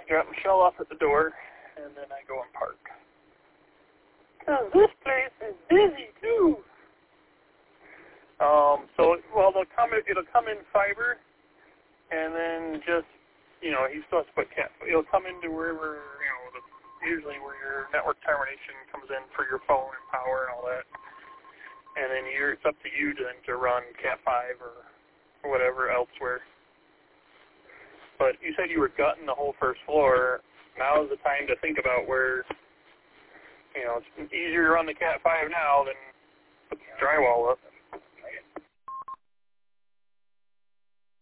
drop Michelle off at the door, and then I go and park. 'Cause this place is busy too. It'll come in fiber, and then just, he's supposed to put it'll come into wherever, usually where your network termination comes in for your phone and power and all that. And then it's up to you to run Cat 5 or whatever elsewhere. But you said you were gutting the whole first floor. Now is the time to think about where, it's easier to run the Cat 5 now than put the drywall up.